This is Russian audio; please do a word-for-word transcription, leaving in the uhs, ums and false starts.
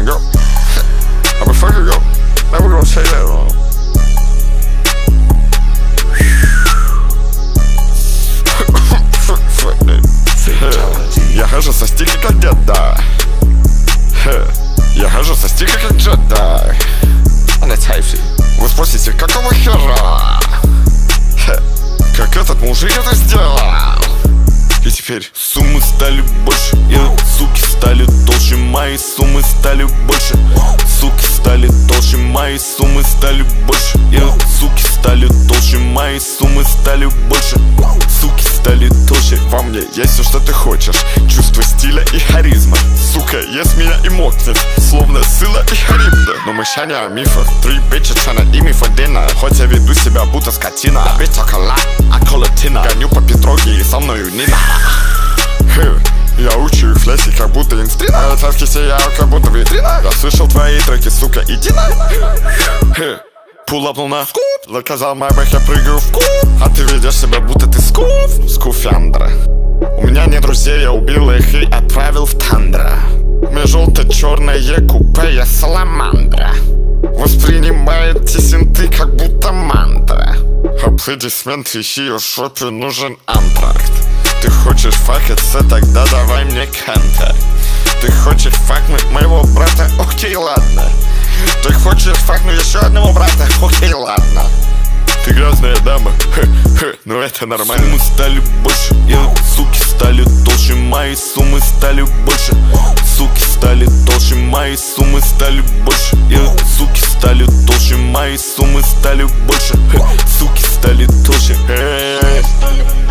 girl. I've been fucking girl. Never gonna say that wrong. Fuck that. Я хожу со стиля как деда. Я хожу со стиля как джедай. Вы спросите, какого хера? Как этот мужик это сделал? И теперь суммы стали больше, и суки стали толще, мои суммы стали больше. Суки стали толще, мои суммы стали больше, и суки стали толще, мои суммы стали больше. Суки стали толще. Во мне есть все, что ты хочешь. Чувство стиля и харизма. Сука, ест меня и мокнет, словно сыла и харибда. Но мышание о мифах. Три бичи tryna eat me for dinner. Хоть я веду себя будто скотина. Bitch talk a lot, I call it Tina. Гоню по Петроге и со мною Нина. Я учу их фляси, как будто инстрина. Царский сиял, как будто витрина. Я слышал твои треки, сука, иди на. Пулапнул на скуп, заказал майбах, я прыгаю в куб. А ты ведешь себя, будто ты скуф, скуфяндра. У меня нет друзей, я убил их и отправил в тандра. У меня желто-черное купе, я саламандра. Воспринимаете синты, как будто мантра. Аплодисменты, ее шопе нужен антракт. Ты хочешь факаться, тогда давай мне контакт. Ты хочешь факнуть моего брата, окей, ладно. Ты хочешь факнуть еще одного брата, окей, ладно. Ты грязная дама, хе-хе, но это нормально. Суммы стали больше, и суки стали толще, мои суммы стали больше. Суки стали толще, мои суммы стали больше, и суки стали толще, мои суммы стали больше. Суки стали толще.